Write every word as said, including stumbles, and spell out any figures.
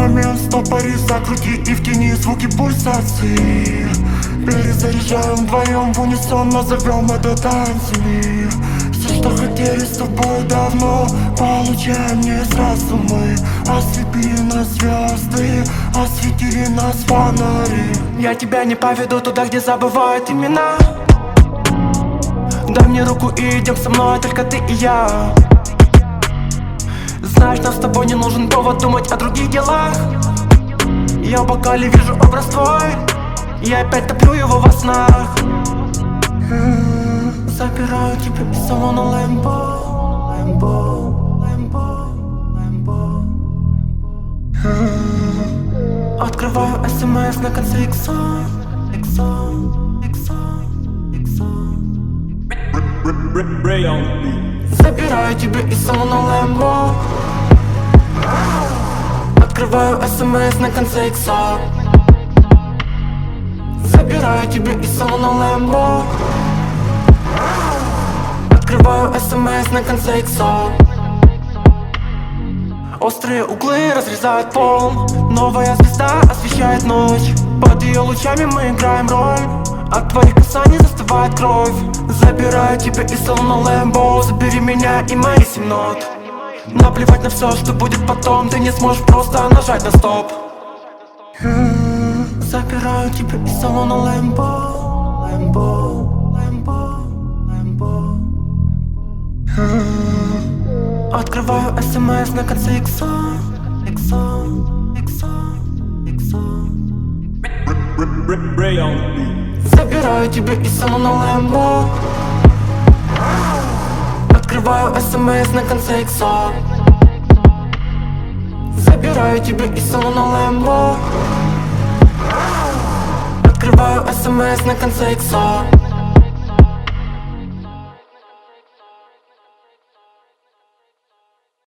момент, стопори, закрути и в тени звуки пульсации. Перезаряжаем вдвоем в унисон, назовем это танцами. Все, что хотели с тобой давно, получаем не сразу мы. Ослепили нас звезды, осветили нас фонари. Я тебя не поведу туда, где забывают имена. Дай мне руку и идем со мной, только ты и я. Знаешь, нам с тобой не нужен повод думать о других делах. Я в бокале вижу образ твой, я опять топлю его во снах. Забираю тебя из салона Лэмбо, Лэмбо, Лэмбо, Лэмбо. Открываю смс на конце икса, икса, икса, икса. Забираю тебя из салона Лэмбо. Открываю смс на конце икса. Забираю тебя из салона Лэмбо. Открываю смс на конце икса. Острые углы разрезают пол. Новая звезда освещает ночь. Под ее лучами мы играем роль. От твоих касаний застывает кровь. Забираю тебя из салона Лэмбо. Забери меня и мои семь нот. Наплевать на все, что будет потом. Ты не сможешь просто нажать на стоп. Забираю тебя из салона Лэмбо, Лэмбо, Лэмбо, Лэмбо. Открываю смс на конце икса, икса, икса, икса. Забираю тебя из салона Лэмбо. Открываю смс на конце икса. Забираю тебя из салона Лэмбо. Открываю смс на конце икса.